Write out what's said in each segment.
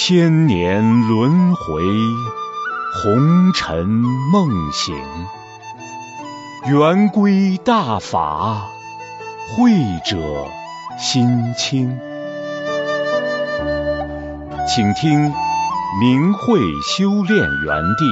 千年轮回，红尘梦醒。圆规大法，慧者心清。请听明慧修炼园地。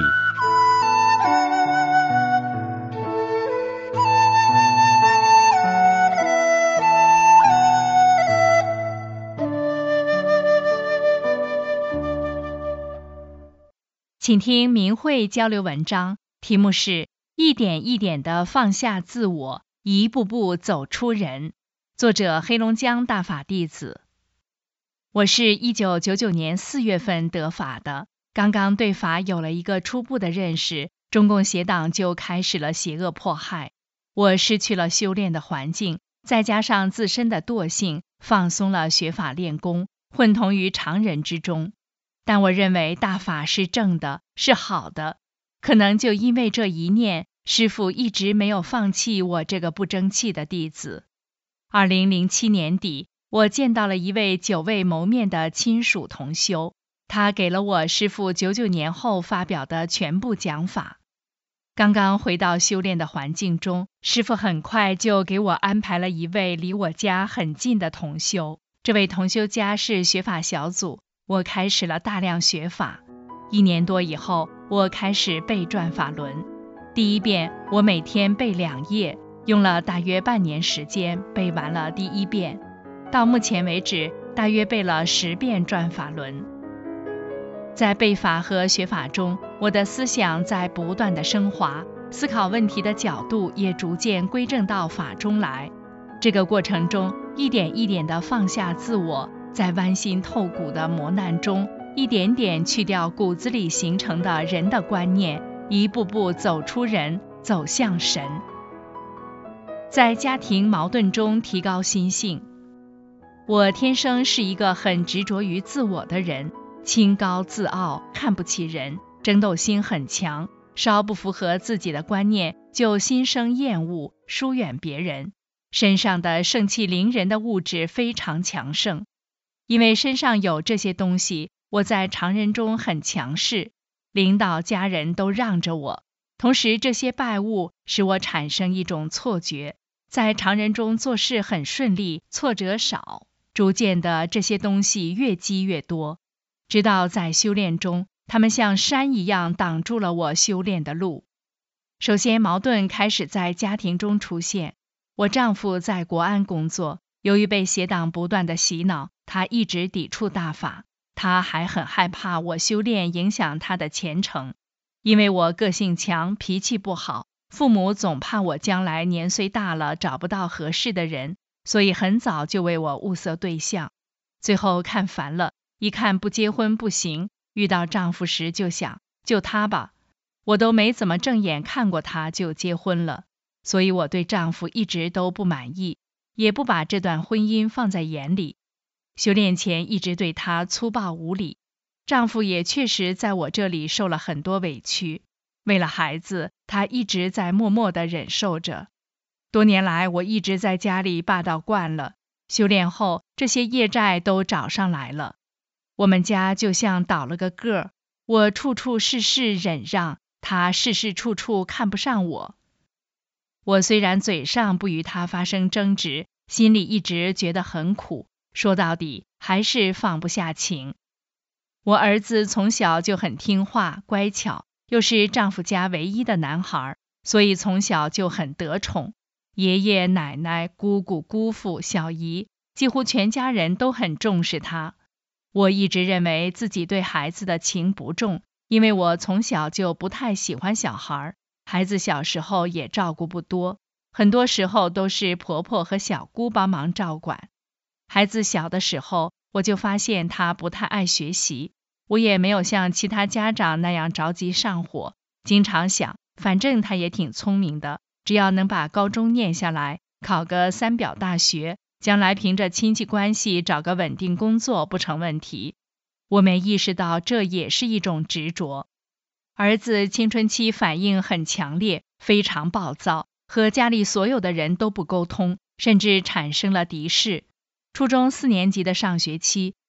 请听明慧交流文章，题目是一点一点地放下自我，一步步走出人。作者黑龙江大法弟子。我是1999年4月份得法的，刚刚对法有了一个初步的认识，中共邪党就开始了邪恶迫害。我失去了修炼的环境，再加上自身的惰性，放松了学法练功，混同于常人之中。但我认为大法是正的，是好的，可能就因为这一念，师父一直没有放弃我这个不争气的弟子。2007年底，我见到了一位久未谋面的亲属同修，他给了我师父99年后发表的全部讲法。刚刚回到修炼的环境中，师父很快就给我安排了一位离我家很近的同修，这位同修家是学法小组。我开始了大量学法，1年多以后，我开始背转法轮。第一遍我每天背2页，用了大约半年时间背完了第1遍。到目前为止，大约背了10遍转法轮。在背法和学法中，我的思想在不断的升华，思考问题的角度也逐渐归正到法中来。这个过程中，一点一点地放下自我，在剜心透骨的磨难中，一点点去掉骨子里形成的人的观念，一步步走出人，走向神。在家庭矛盾中提高心性。我天生是一个很执着于自我的人，清高自傲，看不起人，争斗心很强，稍不符合自己的观念就心生厌恶，疏远别人，身上的盛气凌人的物质非常强盛。因为身上有这些东西，我在常人中很强势，领导家人都让着我。同时这些败物使我产生一种错觉，在常人中做事很顺利，挫折少。逐渐的这些东西越积越多，直到在修炼中，它们像山一样挡住了我修炼的路。首先矛盾开始在家庭中出现。我丈夫在国安工作，由于被邪党不断的洗脑，他一直抵触大法，他还很害怕我修炼影响他的前程。因为我个性强，脾气不好，父母总怕我将来年岁大了找不到合适的人，所以很早就为我物色对象。最后看烦了，一看不结婚不行，遇到丈夫时就想，就他吧，我都没怎么正眼看过他就结婚了，所以我对丈夫一直都不满意，也不把这段婚姻放在眼里。修炼前一直对他粗暴无礼，丈夫也确实在我这里受了很多委屈，为了孩子，他一直在默默地忍受着。多年来，我一直在家里霸道惯了，修炼后，这些业债都找上来了。我们家就像倒了个个，我处处事事忍让，他事事处处看不上我。我虽然嘴上不与他发生争执，心里一直觉得很苦，说到底还是放不下情。我儿子从小就很听话乖巧，又是丈夫家唯一的男孩，所以从小就很得宠。爷爷奶奶姑姑姑父小姨几乎全家人都很重视他。我一直认为自己对孩子的情不重，因为我从小就不太喜欢小孩，孩子小时候也照顾不多，很多时候都是婆婆和小姑帮忙照管。孩子小的时候，我就发现他不太爱学习，我也没有像其他家长那样着急上火，经常想，反正他也挺聪明的，只要能把高中念下来，考个3表大学，将来凭着亲戚关系找个稳定工作不成问题。我没意识到这也是一种执着。儿子青春期反应很强烈，非常暴躁，和家里所有的人都不沟通，甚至产生了敌视。初中4年级的上学期，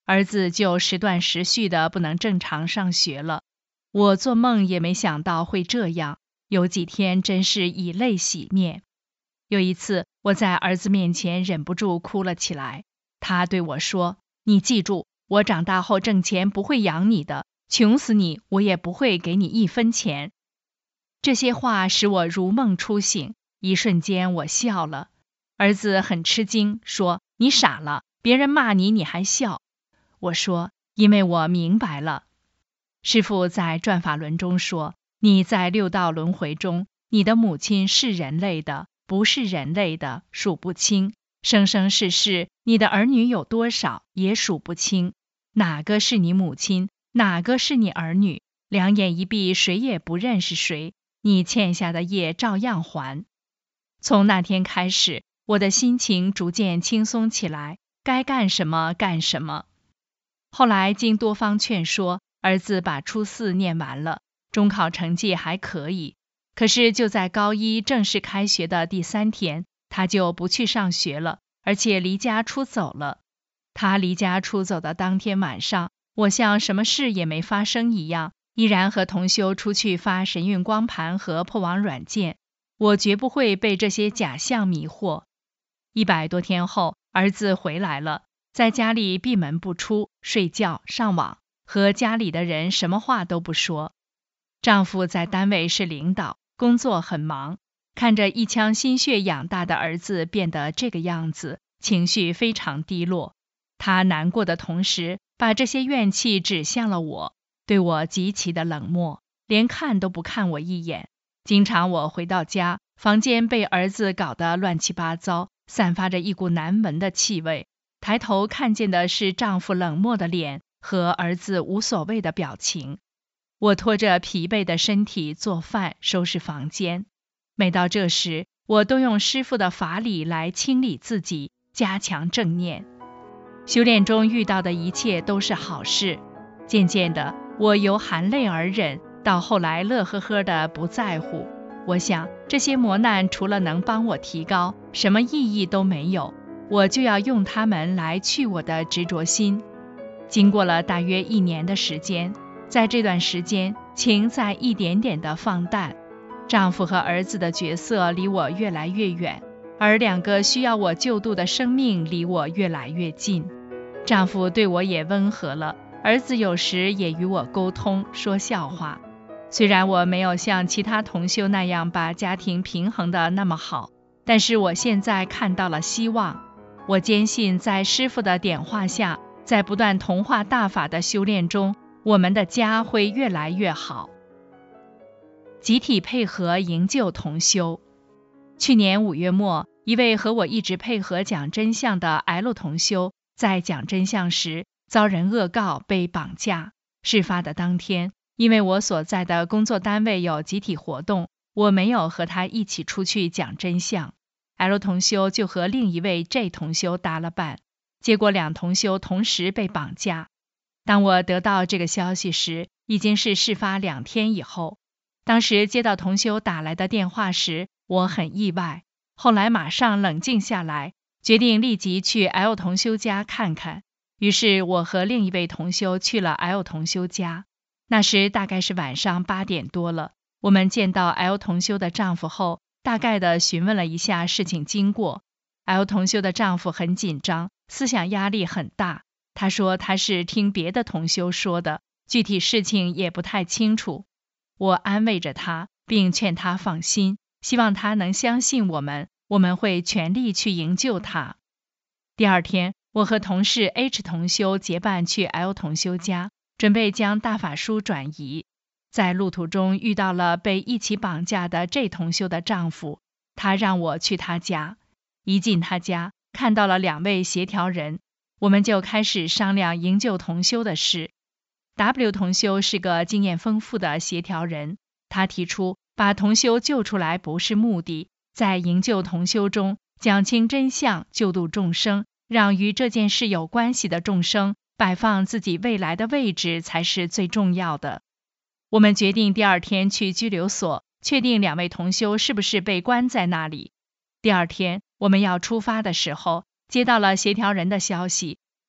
儿子就时断时续的不能正常上学了。我做梦也没想到会这样，有几天真是以泪洗面。有一次，我在儿子面前忍不住哭了起来。他对我说：“你记住，我长大后挣钱不会养你的，穷死你，我也不会给你1分钱。”这些话使我如梦初醒，一瞬间我笑了。儿子很吃惊，说：“你傻了，别人骂你你还笑。”我说：“因为我明白了。”师父在转法轮中说：“你在6道轮回中，你的母亲是人类的，不是人类的，数不清。生生世世，你的儿女有多少，也数不清。哪个是你母亲，哪个是你儿女，两眼一闭，谁也不认识谁。你欠下的业照样还。”从那天开始，我的心情逐渐轻松起来，该干什么干什么。后来经多方劝说，儿子把初4念完了，中考成绩还可以。可是就在高1正式开学的第3天，他就不去上学了，而且离家出走了。他离家出走的当天晚上，我像什么事也没发生一样，依然和同修出去发神韵光盘和破网软件。我绝不会被这些假象迷惑。100多天后，儿子回来了，在家里闭门不出，睡觉上网，和家里的人什么话都不说。丈夫在单位是领导，工作很忙，看着一腔心血养大的儿子变得这个样子，情绪非常低落。他难过的同时，把这些怨气指向了我，对我极其的冷漠，连看都不看我一眼。经常我回到家，房间被儿子搞得乱七八糟，散发着一股难闻的气味。抬头看见的是丈夫冷漠的脸和儿子无所谓的表情。我拖着疲惫的身体做饭、收拾房间。每到这时，我都用师父的法理来清理自己，加强正念。修炼中遇到的一切都是好事。渐渐的，我由含泪而忍，到后来乐呵呵的不在乎。我想，这些磨难除了能帮我提高，什么意义都没有。我就要用它们来去我的执着心。经过了大约1年的时间，在这段时间，情在一点点的放淡，丈夫和儿子的角色离我越来越远，而2个需要我救度的生命离我越来越近。丈夫对我也温和了，儿子有时也与我沟通，说笑话。虽然我没有像其他同修那样把家庭平衡的那么好，但是我现在看到了希望。我坚信在师父的点化下，在不断同化大法的修炼中，我们的家会越来越好。集体配合营救同修。去年5月末，一位和我一直配合讲真相的 L 同修，在讲真相时遭人恶告被绑架。事发的当天，因为我所在的工作单位有集体活动，我没有和他一起出去讲真相。L 同修就和另一位 J 同修搭了伴，结果2同修同时被绑架。当我得到这个消息时，已经是事发2天以后。当时接到同修打来的电话时，我很意外，后来马上冷静下来，决定立即去 L 同修家看看。于是我和另一位同修去了 L 同修家。那时大概是晚上8点多了，我们见到 L 同修的丈夫后，大概的询问了一下事情经过。L 同修的丈夫很紧张，思想压力很大。他说他是听别的同修说的，具体事情也不太清楚。我安慰着他，并劝他放心，希望他能相信我们会全力去营救他。第2天，我和同事 H 同修结伴去 L 同修家，准备将大法书转移。在路途中遇到了被一起绑架的 J 同修的丈夫，他让我去他家。一进他家，看到了2位协调人，我们就开始商量营救同修的事。W 同修是个经验丰富的协调人，他提出把同修救出来不是目的，在营救同修中讲清真相，救度众生，让与这件事有关系的众生摆放自己未来的位置才是最重要的。我们决定第2天去拘留所，确定2位同修是不是被关在那里。第2天我们要出发的时候，接到了协调人的消息，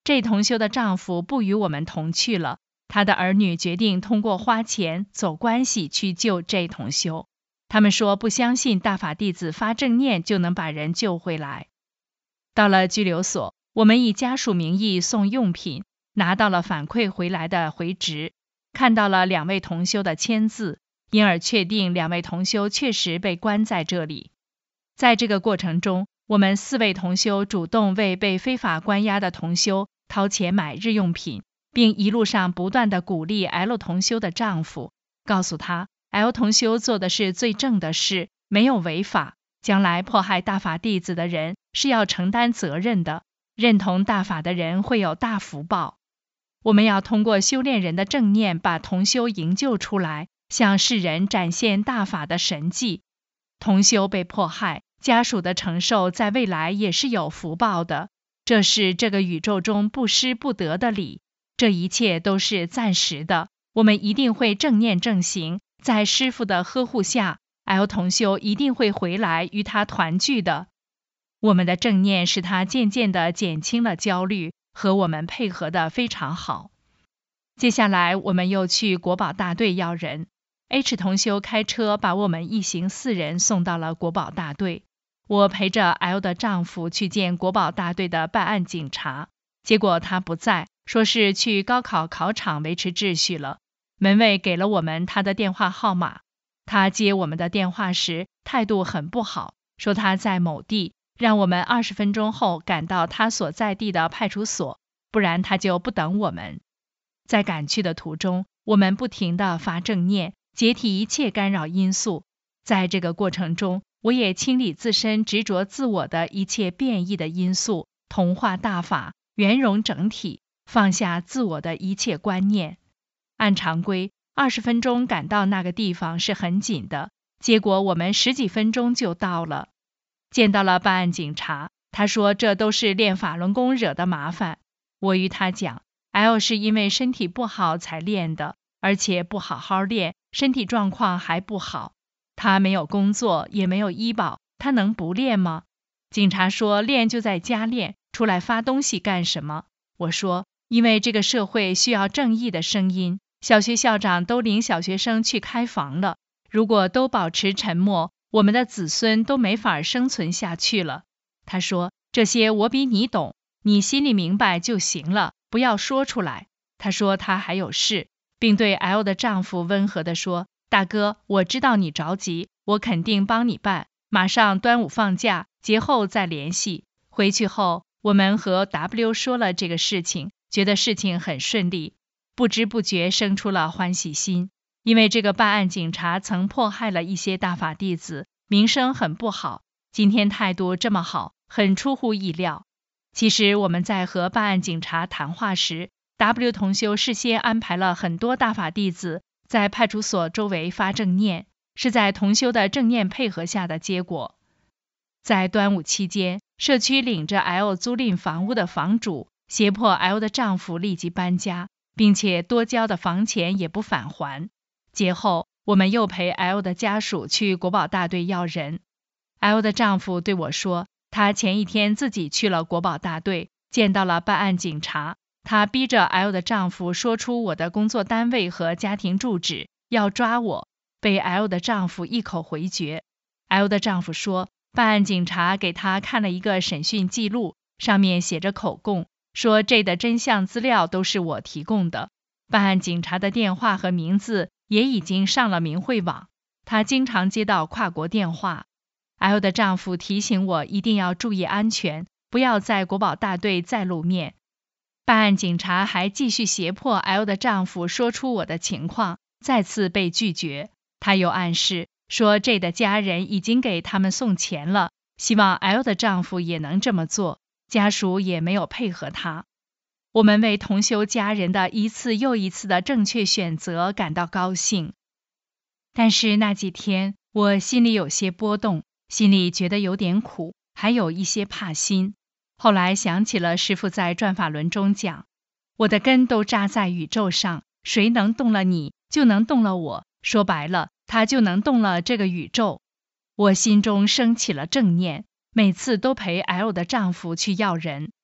这同修的丈夫不与我们同去了，他的儿女决定通过花钱走关系去救这同修。他们说不相信大法弟子发正念就能把人救回来。到了拘留所，我们以家属名义送用品，拿到了反馈回来的回执，看到了2位同修的签字，因而确定2位同修确实被关在这里。在这个过程中，我们4位同修主动为被非法关押的同修掏钱买日用品，并一路上不断地鼓励 L 同修的丈夫，告诉他 L 同修做的是最正的事，没有违法，将来迫害大法弟子的人是要承担责任的，认同大法的人会有大福报。我们要通过修炼人的正念把同修营救出来，向世人展现大法的神迹。同修被迫害，家属的承受在未来也是有福报的，这是这个宇宙中不失不得的理。这一切都是暂时的，我们一定会正念正行，在师父的呵护下 L 同修一定会回来与他团聚的。我们的正念使他渐渐地减轻了焦虑，和我们配合得非常好。接下来我们又去国保大队要人， H 同修开车把我们一行4人送到了国保大队。我陪着 L 的丈夫去见国保大队的办案警察，结果他不在，说是去高考考场维持秩序了。门卫给了我们他的电话号码，他接我们的电话时态度很不好，说他在某地，让我们20分钟后赶到他所在地的派出所，不然他就不等我们。在赶去的途中，我们不停地发正念，解体一切干扰因素。在这个过程中，我也清理自身执着自我的一切变异的因素，同化大法，圆融整体，放下自我的一切观念。按常规，20分钟赶到那个地方是很紧的，结果我们10几分钟就到了。见到了办案警察，他说这都是练法轮功惹的麻烦。我与他讲 ，L 是因为身体不好才练的，而且不好好练，身体状况还不好。他没有工作，也没有医保，他能不练吗？警察说练就在家练，出来发东西干什么？我说，因为这个社会需要正义的声音，小学校长都领小学生去开房了，如果都保持沉默，我们的子孙都没法生存下去了。他说，这些我比你懂，你心里明白就行了，不要说出来。他说他还有事，并对 L 的丈夫温和地说，大哥，我知道你着急，我肯定帮你办，马上端午放假，节后再联系。回去后，我们和 W 说了这个事情，觉得事情很顺利，不知不觉生出了欢喜心。因为这个办案警察曾迫害了一些大法弟子，名声很不好，今天态度这么好，很出乎意料。其实我们在和办案警察谈话时， W 同修事先安排了很多大法弟子在派出所周围发正念，是在同修的正念配合下的结果。在端午期间，社区领着 L 租赁房屋的房主胁迫 L 的丈夫立即搬家，并且多交的房钱也不返还。节后，我们又陪 L 的家属去国保大队要人。L 的丈夫对我说，他前一天自己去了国保大队，见到了办案警察，他逼着 L 的丈夫说出我的工作单位和家庭住址，要抓我，被 L 的丈夫一口回绝。L 的丈夫说，办案警察给他看了一个审讯记录，上面写着口供，说这的真相资料都是我提供的，办案警察的电话和名字也已经上了明慧网，他经常接到跨国电话。L 的丈夫提醒我一定要注意安全，不要在国保大队再露面。办案警察还继续胁迫 L 的丈夫说出我的情况，再次被拒绝。他又暗示说这的家人已经给他们送钱了，希望 L 的丈夫也能这么做，家属也没有配合他。我们为同修家人的一次又一次的正确选择感到高兴。但是那几天我心里有些波动，心里觉得有点苦，还有一些怕心。后来想起了师父在转法轮中讲，我的根都扎在宇宙上，谁能动了你，就能动了我，说白了，他就能动了这个宇宙。我心中升起了正念，每次都陪 L 的丈夫去要人。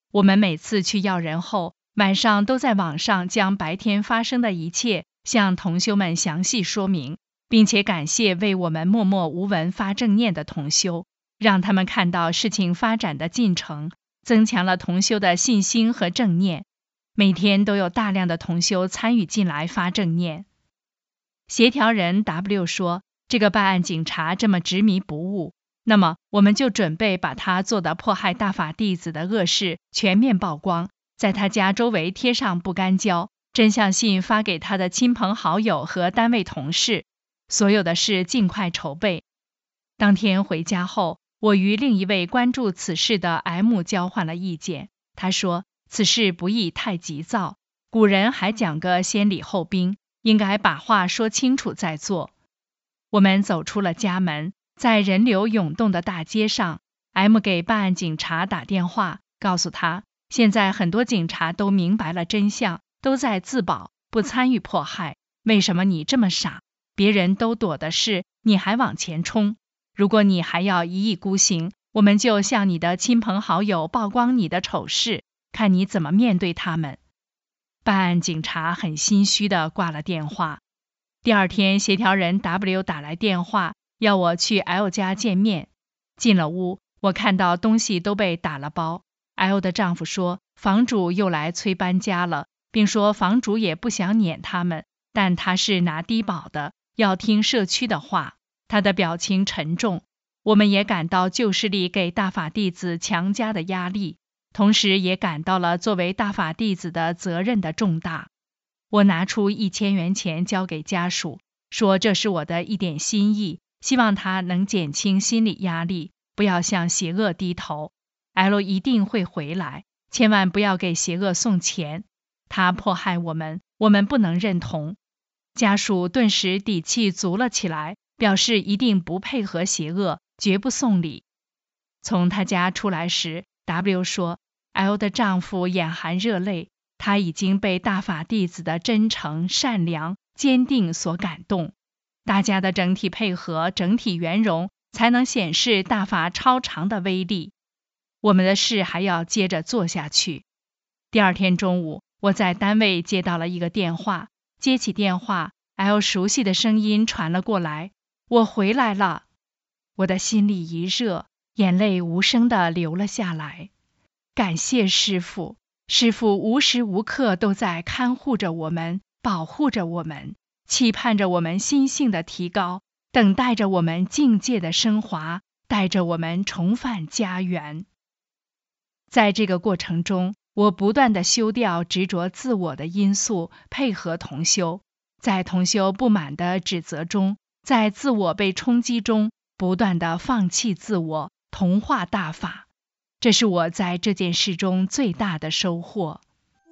我们每次去要人后，晚上都在网上将白天发生的一切向同修们详细说明，并且感谢为我们默默无闻发正念的同修，让他们看到事情发展的进程，增强了同修的信心和正念。每天都有大量的同修参与进来发正念。协调人 W 说，这个办案警察这么执迷不悟，那么我们就准备把他做的迫害大法弟子的恶事全面曝光，在他家周围贴上不干胶，真相信发给他的亲朋好友和单位同事，所有的事尽快筹备。当天回家后，我与另一位关注此事的 M 交换了意见。他说，此事不宜太急躁，古人还讲个先礼后兵，应该把话说清楚再做。我们走出了家门，在人流涌动的大街上， M 给办案警察打电话，告诉他，现在很多警察都明白了真相，都在自保，不参与迫害，为什么你这么傻？别人都躲的是，你还往前冲。如果你还要一意孤行，我们就向你的亲朋好友曝光你的丑事，看你怎么面对他们。办案警察很心虚地挂了电话。第二天，协调人 W 打来电话，要我去 L 家见面。进了屋，我看到东西都被打了包。L 的丈夫说，房主又来催搬家了，并说房主也不想撵他们，但他是拿低保的，要听社区的话。他的表情沉重。我们也感到旧势力给大法弟子强加的压力，同时也感到了作为大法弟子的责任的重大。我拿出1000元钱交给家属，说这是我的一点心意，希望他能减轻心理压力，不要向邪恶低头。L 一定会回来，千万不要给邪恶送钱，他迫害我们，我们不能认同。家属顿时底气足了起来，表示一定不配合邪恶，绝不送礼。从他家出来时， W 说 L 的丈夫眼含热泪，他已经被大法弟子的真诚、善良、坚定所感动。大家的整体配合、整体圆融，才能显示大法超常的威力。我们的事还要接着做下去。第二天中午，我在单位接到了一个电话，接起电话， L 熟悉的声音传了过来，我回来了。我的心里一热，眼泪无声地流了下来。感谢师父，师父无时无刻都在看护着我们，保护着我们，期盼着我们心性的提高，等待着我们境界的升华，带着我们重返家园。在这个过程中，我不断地修掉执着自我的因素，配合同修，在同修不满的指责中，在自我被冲击中，不断地放弃自我，同化大法。这是我在这件事中最大的收获。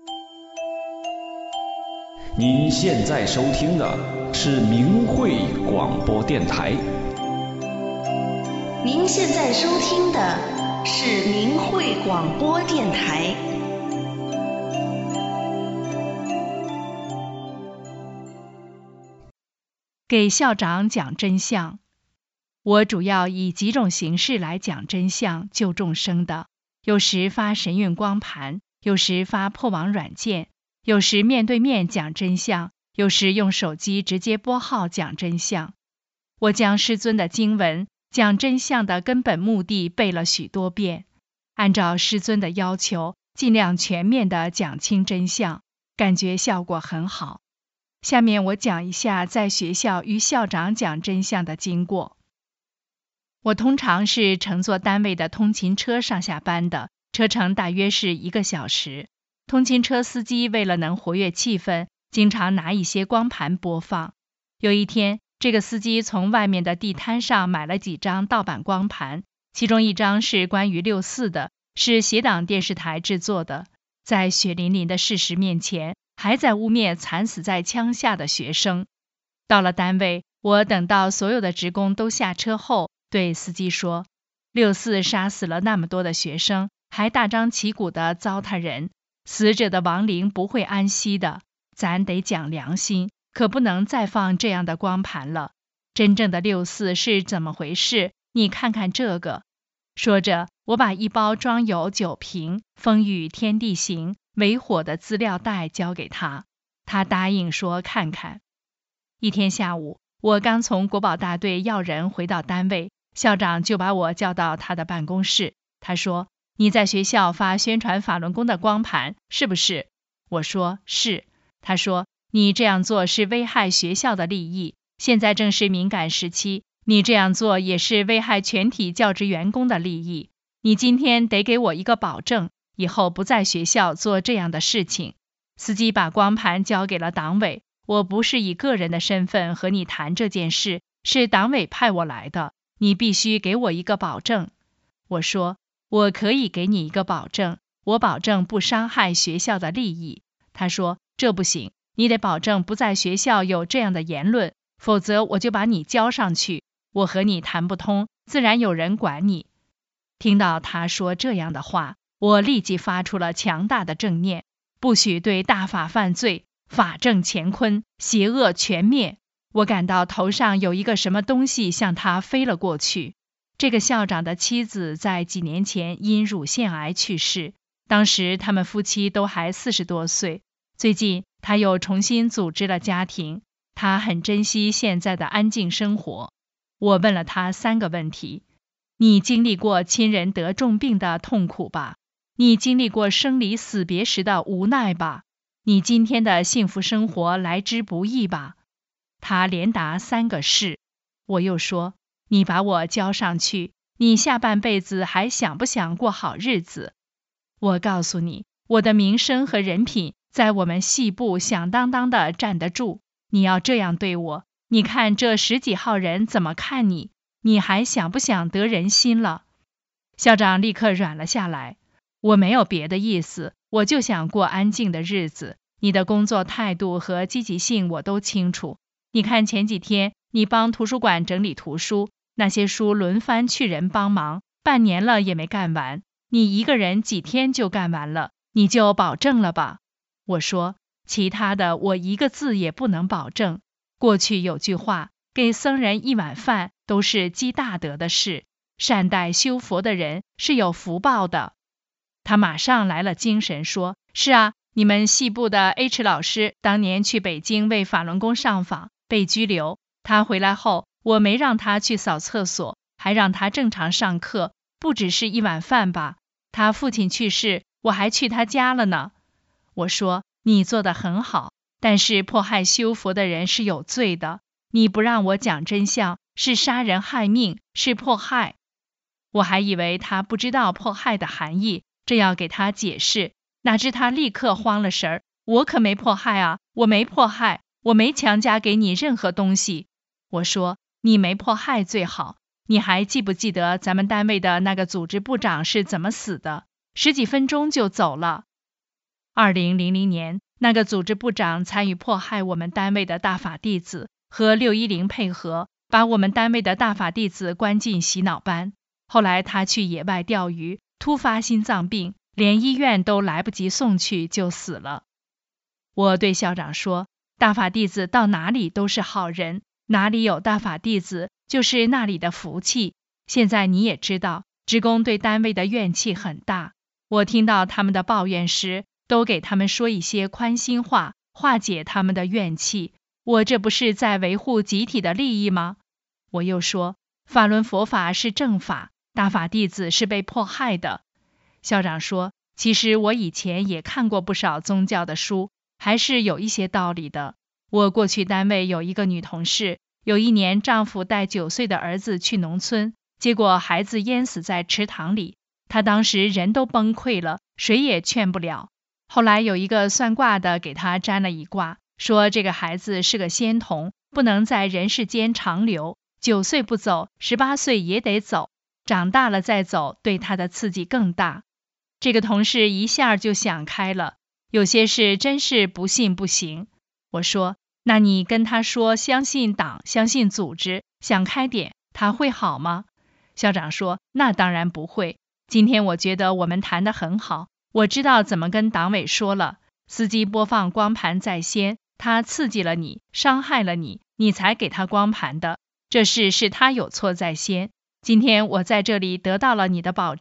您现在收听的是明慧广播电台。 您现在收听的是明慧广播电台。 给校长讲真相。我主要以几种形式来讲真相救众生的，有时发神韵光盘，有时发破网软件，有时面对面讲真相，有时用手机直接拨号讲真相。我将师尊的经文讲真相的根本目的背了许多遍，按照师尊的要求，尽量全面地讲清真相，感觉效果很好。下面我讲一下在学校与校长讲真相的经过。我通常是乘坐单位的通勤车上下班的，车程大约是1个小时。通勤车司机为了能活跃气氛，经常拿一些光盘播放。有一天，这个司机从外面的地摊上买了几张盗版光盘，其中一张是关于6·4的，是协党电视台制作的。在血淋淋的事实面前，还在污蔑惨死在枪下的学生。到了单位，我等到所有的职工都下车后，对司机说，6·4杀死了那么多的学生，还大张旗鼓地糟蹋人，死者的亡灵不会安息的，咱得讲良心，可不能再放这样的光盘了。真正的6·4是怎么回事？你看看这个。说着， 我把一包装有酒瓶、风雨天地行、为火的资料袋交给他，他答应说看看。一天下午，我刚从国保大队要人回到单位，校长就把我叫到他的办公室。他说：“你在学校发宣传法轮功的光盘，是不是？”我说：“是。”他说：“你这样做是危害学校的利益，现在正是敏感时期，你这样做也是危害全体教职员工的利益。你今天得给我一个保证，以后不在学校做这样的事情。”司机把光盘交给了党委，我不是以个人的身份和你谈这件事，是党委派我来的，你必须给我一个保证。我说：“我可以给你一个保证，我保证不伤害学校的利益。”他说：“这不行，你得保证不在学校有这样的言论，否则我就把你交上去。我和你谈不通，自然有人管你。”听到他说这样的话，我立即发出了强大的正念：不许对大法犯罪，法正乾坤，邪恶全灭。我感到头上有一个什么东西向他飞了过去。这个校长的妻子在几年前因乳腺癌去世，当时他们夫妻都还40多岁。最近他又重新组织了家庭，他很珍惜现在的安静生活。我问了他3个问题：你经历过亲人得重病的痛苦吧？你经历过生离死别时的无奈吧？你今天的幸福生活来之不易吧？他连答3个是。我又说：你把我交上去，你下半辈子还想不想过好日子？我告诉你，我的名声和人品在我们系部响当当的站得住。你要这样对我，你看这10几号人怎么看你？你还想不想得人心了？校长立刻软了下来。我没有别的意思，我就想过安静的日子。你的工作态度和积极性我都清楚。你看前几天你帮图书馆整理图书，那些书轮番去人帮忙，半年了也没干完，你一个人几天就干完了，你就保证了吧？我说：其他的我一个字也不能保证。过去有句话，给僧人1碗饭都是积大德的事，善待修佛的人是有福报的。他马上来了精神说：是啊，你们系部的 H 老师当年去北京为法轮功上访，被拘留。他回来后，我没让他去扫厕所，还让他正常上课，不只是1碗饭吧。他父亲去世，我还去他家了呢。我说：你做得很好，但是迫害修佛的人是有罪的，你不让我讲真相，是杀人害命，是迫害。我还以为他不知道迫害的含义，正要给他解释，哪知他立刻慌了神儿。我可没迫害啊，我没迫害，我没强加给你任何东西。我说：你没迫害最好。你还记不记得咱们单位的那个组织部长是怎么死的？10几分钟就走了。2000年，那个组织部长参与迫害我们单位的大法弟子，和610配合，把我们单位的大法弟子关进洗脑班。后来他去野外钓鱼，突发心脏病，连医院都来不及送去就死了。我对校长说：大法弟子到哪里都是好人，哪里有大法弟子就是那里的福气。现在你也知道，职工对单位的怨气很大，我听到他们的抱怨时，都给他们说一些宽心话，化解他们的怨气。我这不是在维护集体的利益吗？我又说：法轮佛法是正法，大法弟子是被迫害的。校长说：其实我以前也看过不少宗教的书，还是有一些道理的。我过去单位有一个女同事，有一年丈夫带9岁的儿子去农村，结果孩子淹死在池塘里，她当时人都崩溃了，谁也劝不了。后来有一个算卦的给她占了一卦，说这个孩子是个仙童，不能在人世间长留，9岁不走，18岁也得走，长大了再走，对他的刺激更大。这个同事一下就想开了，有些事真是不信不行。我说：那你跟他说相信党，相信组织，想开点，他会好吗？校长说：那当然不会。今天我觉得我们谈得很好，我知道怎么跟党委说了。司机播放光盘在先，他刺激了你，伤害了你，你才给他光盘的，这事是他有错在先。今天我在这里得到了你的保证，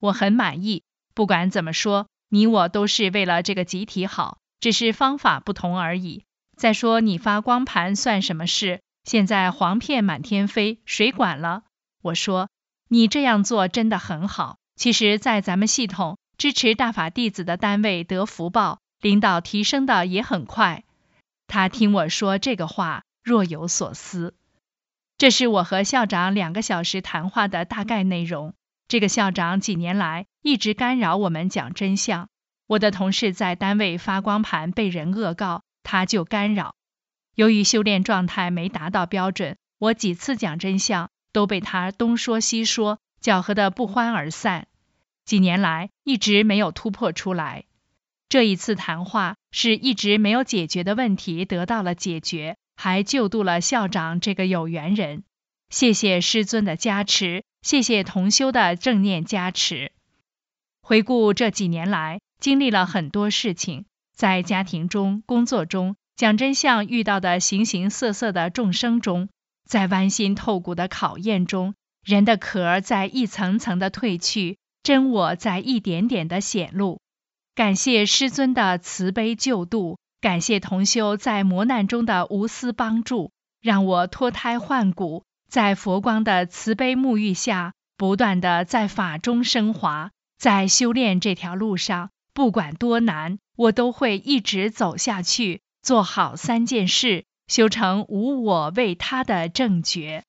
我很满意。不管怎么说，你我都是为了这个集体好，只是方法不同而已。再说你发光盘算什么事？现在黄片满天飞，谁管了？我说，你这样做真的很好。其实在咱们系统，支持大法弟子的单位得福报，领导提升的也很快。他听我说这个话，若有所思。这是我和校长2个小时谈话的大概内容。这个校长几年来一直干扰我们讲真相。我的同事在单位发光盘被人恶告，他就干扰。由于修炼状态没达到标准，我几次讲真相都被他东说西说，搅和得不欢而散。几年来一直没有突破出来。这一次谈话是一直没有解决的问题得到了解决，还救度了校长这个有缘人。谢谢师尊的加持，谢谢同修的正念加持。回顾这几年来，经历了很多事情，在家庭中、工作中，讲真相遇到的形形色色的众生中，在剜心透骨的考验中，人的壳在一层层的褪去，真我在一点点的显露。感谢师尊的慈悲救度，感谢同修在磨难中的无私帮助，让我脱胎换骨，在佛光的慈悲沐浴下，不断的在法中升华。在修炼这条路上，不管多难，我都会一直走下去，做好3件事，修成无我为他的正觉。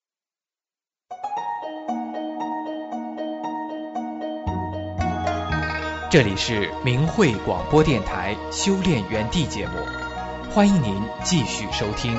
这里是明慧广播电台修炼园地节目，欢迎您继续收听。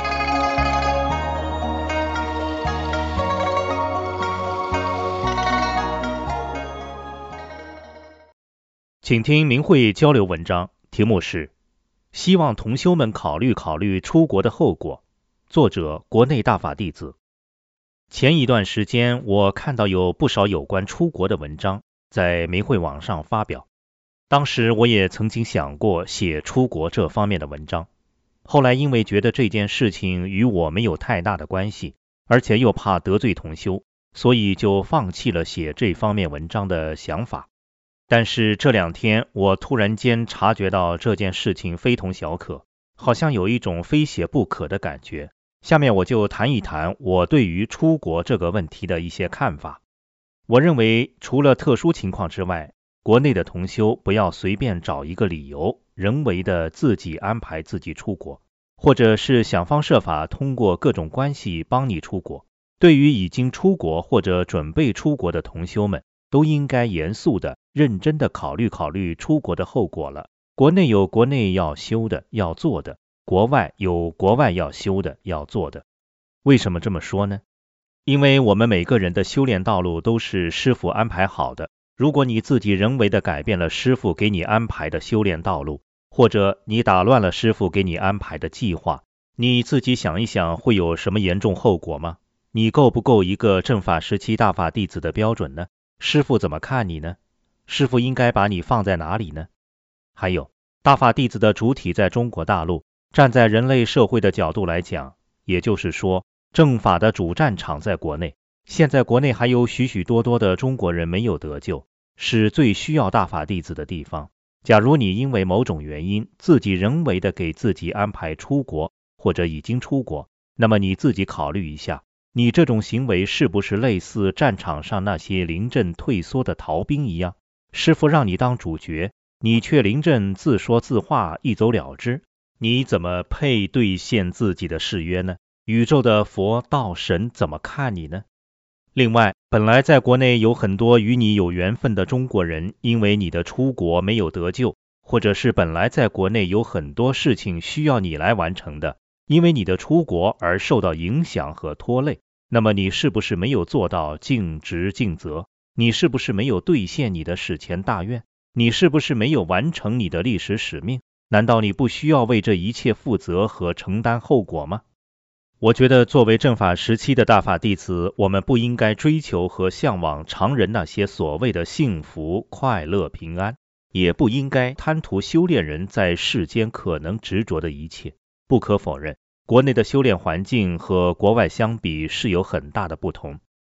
请听明慧交流文章，题目是希望同修们考虑考虑出国的后果，作者国内大法弟子。前一段时间我看到有不少有关出国的文章在明慧网上发表，当时我也曾经想过写出国这方面的文章，后来因为觉得这件事情与我没有太大的关系，而且又怕得罪同修，所以就放弃了写这方面文章的想法。但是这2天我突然间察觉到这件事情非同小可，好像有一种非写不可的感觉。下面我就谈一谈我对于出国这个问题的一些看法。我认为除了特殊情况之外，国内的同修不要随便找一个理由，人为的自己安排自己出国，或者是想方设法通过各种关系帮你出国。对于已经出国或者准备出国的同修们，都应该严肃的、认真的考虑考虑出国的后果了。国内有国内要修的、要做的，国外有国外要修的、要做的。为什么这么说呢？因为我们每个人的修炼道路都是师父安排好的，如果你自己人为的改变了师父给你安排的修炼道路，或者你打乱了师父给你安排的计划，你自己想一想会有什么严重后果吗？你够不够一个正法时期大法弟子的标准呢？师父怎么看你呢？师父应该把你放在哪里呢？还有，大法弟子的主体在中国大陆，站在人类社会的角度来讲，也就是说，正法的主战场在国内。现在国内还有许许多多的中国人没有得救，是最需要大法弟子的地方。假如你因为某种原因，自己人为的给自己安排出国，或者已经出国，那么你自己考虑一下，你这种行为是不是类似战场上那些临阵退缩的逃兵一样？师父让你当主角，你却临阵自说自话，一走了之，你怎么配兑现自己的誓约呢？宇宙的佛道神怎么看你呢？另外，本来在国内有很多与你有缘分的中国人，因为你的出国没有得救，或者是本来在国内有很多事情需要你来完成的，因为你的出国而受到影响和拖累，那么你是不是没有做到尽职尽责？你是不是没有兑现你的史前大愿？你是不是没有完成你的历史使命？难道你不需要为这一切负责和承担后果吗？我觉得作为正法时期的大法弟子，我们不应该追求和向往常人那些所谓的幸福、快乐、平安，也不应该贪图修炼人在世间可能执着的一切。不可否认，国内的修炼环境和国外相比是有很大的不同，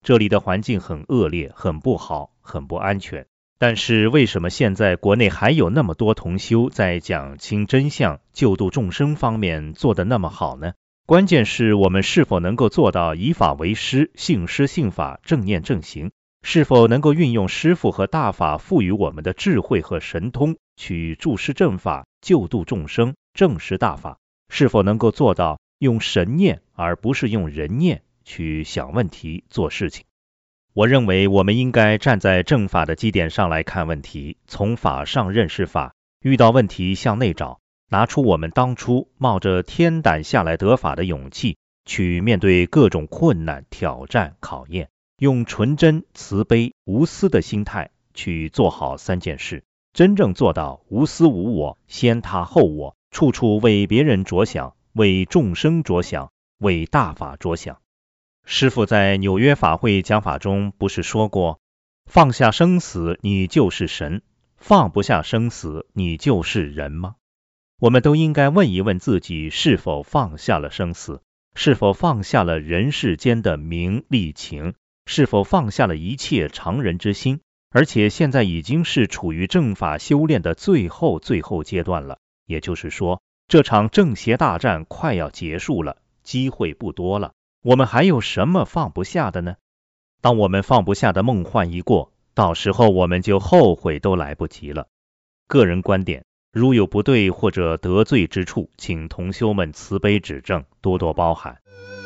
这里的环境很恶劣，很不好，很不安全。但是为什么现在国内还有那么多同修在讲清真相、救度众生方面做得那么好呢？关键是我们是否能够做到以法为师，信师信法，正念正行，是否能够运用师父和大法赋予我们的智慧和神通，去注释正法，救度众生，证实大法，是否能够做到用神念而不是用人念去想问题、做事情。我认为我们应该站在正法的基点上来看问题，从法上认识法，遇到问题向内找，拿出我们当初冒着天胆下来得法的勇气，去面对各种困难、挑战、考验，用纯真、慈悲、无私的心态去做好3件事，真正做到无私无我，先他后我，处处为别人着想，为众生着想，为大法着想。师父在纽约法会讲法中不是说过，放下生死你就是神，放不下生死你就是人吗？我们都应该问一问自己，是否放下了生死，是否放下了人世间的名利情，是否放下了一切常人之心，而且现在已经是处于正法修炼的最后阶段了，也就是说，这场正邪大战快要结束了，机会不多了，我们还有什么放不下的呢？当我们放不下的梦幻一过，到时候我们就后悔都来不及了。个人观点，如有不对或者得罪之处，请同修们慈悲指正，多多包涵。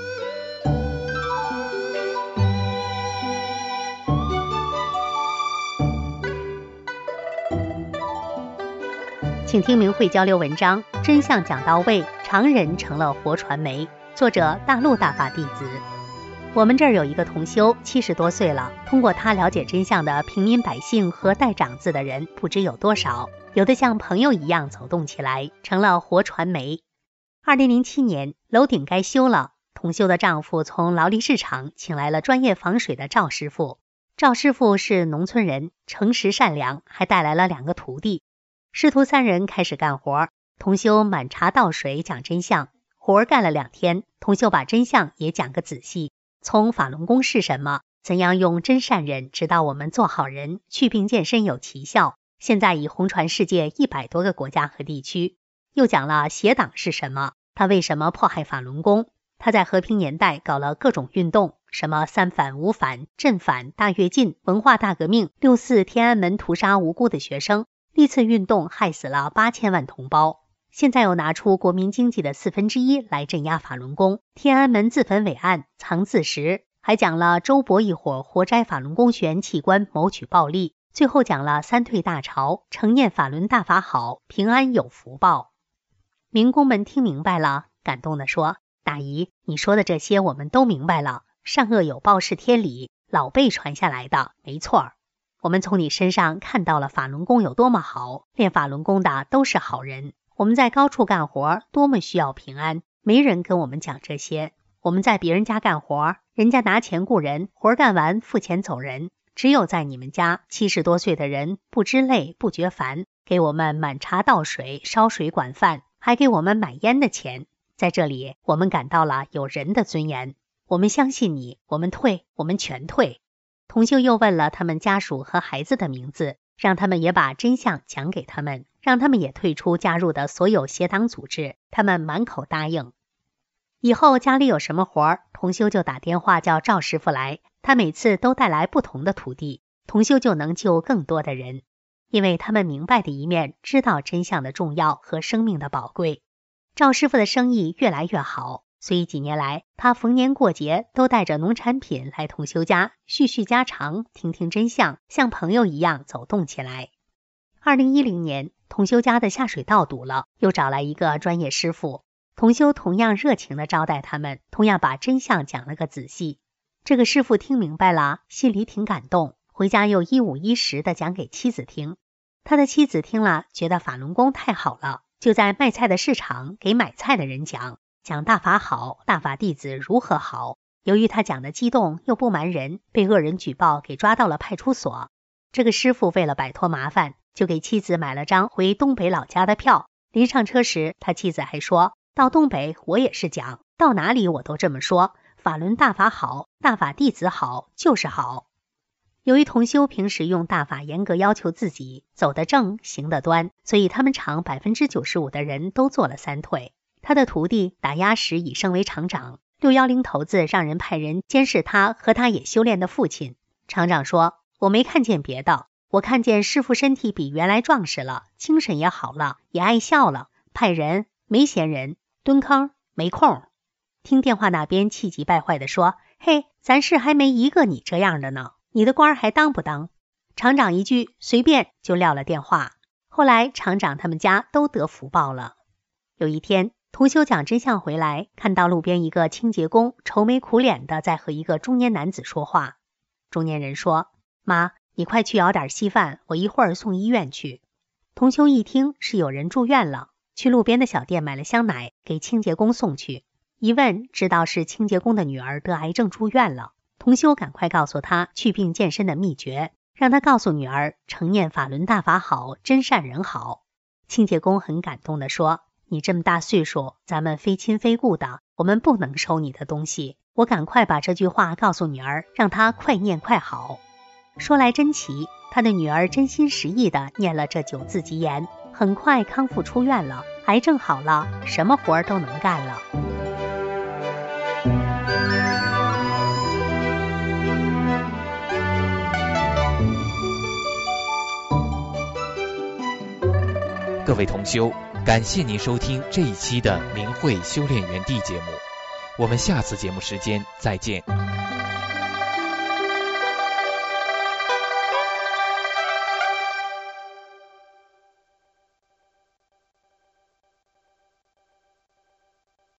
请听明慧交流文章，真相讲到位，常人成了活传媒。作者大陆大法弟子。我们这儿有一个同修，70多岁了，通过他了解真相的平民百姓和带长子的人不知有多少，有的像朋友一样走动起来，成了活传媒。2007年，楼顶该修了，同修的丈夫从劳力市场请来了专业防水的赵师傅。赵师傅是农村人，诚实善良，还带来了2个徒弟。师徒3人开始干活，同修满茶倒水讲真相。活干了2天，同修把真相也讲个仔细，从法轮功是什么，怎样用真善忍指导我们做好人，祛病健身有奇效，现在已红传世界100多个国家和地区。又讲了邪党是什么，他为什么迫害法轮功，他在和平年代搞了各种运动，什么3反5反、镇反、大跃进、文化大革命、6·4天安门屠杀无辜的学生，历次运动害死了8000万同胞。现在又拿出国民经济的1/4来镇压法轮功，天安门自焚伪案藏自实，还讲了周勃一伙活摘法轮功学员器官谋取暴利，最后讲了3退大潮，承念法轮大法好，平安有福报。民工们听明白了，感动地说，大姨，你说的这些我们都明白了，善恶有报是天理，老辈传下来的，没错。我们从你身上看到了法轮功有多么好，练法轮功的都是好人。我们在高处干活，多么需要平安，没人跟我们讲这些。我们在别人家干活，人家拿钱雇人，活干完付钱走人。只有在你们家70多岁的人，不知累不觉烦，给我们满茶倒水、烧水管饭，还给我们买烟的钱。在这里，我们感到了有人的尊严。我们相信你，我们退，我们全退。同修又问了他们家属和孩子的名字，让他们也把真相讲给他们，让他们也退出加入的所有邪党组织，他们满口答应。以后家里有什么活，同修就打电话叫赵师傅来，他每次都带来不同的徒弟，同修就能救更多的人，因为他们明白的一面，知道真相的重要和生命的宝贵。赵师傅的生意越来越好，所以几年来，他逢年过节都带着农产品来同修家，叙叙家常，听听真相，像朋友一样走动起来。2010年，同修家的下水道堵了，又找来一个专业师傅，同修同样热情地招待他们，同样把真相讲了个仔细。这个师傅听明白了，心里挺感动，回家又一五一十地讲给妻子听。他的妻子听了，觉得法轮功太好了，就在卖菜的市场给买菜的人讲大法好，大法弟子如何好。由于他讲的激动又不瞒人，被恶人举报给抓到了派出所。这个师傅为了摆脱麻烦，就给妻子买了张回东北老家的票。临上车时，他妻子还说，到东北我也是讲，到哪里我都这么说， 法轮大法好，大法弟子好，就是好。由于同修平时用大法严格要求自己，走得正，行得端，所以他们厂95%的人都做了3退。他的徒弟打压时已升为厂长，610头子让人派人监视他和他也修炼的父亲。厂长说，我没看见别的，我看见师父身体比原来壮实了，精神也好了，也爱笑了，派人没闲人，蹲坑没空。听电话那边气急败坏地说，嘿，咱市还没一个你这样的呢，你的官还当不当？厂长一句随便就撂了电话。后来厂长他们家都得福报了。有一天同修讲真相回来，看到路边一个清洁工愁眉苦脸的在和一个中年男子说话。中年人说，妈，你快去舀点稀饭，我一会儿送医院去。同修一听是有人住院了，去路边的小店买了箱奶给清洁工送去。一问知道是清洁工的女儿得癌症住院了，同修赶快告诉他祛病健身的秘诀，让他告诉女儿常念法轮大法好，真善人好。清洁工很感动地说，你这么大岁数，咱们非亲非故的，我们不能收你的东西。我赶快把这句话告诉女儿，让她快念快好。说来真奇，他的女儿真心实意地念了这9字吉言，很快康复出院了，癌症好了，什么活都能干了。 各位同修，感谢您收听这一期的明慧修炼园地节目，我们下次节目时间再见。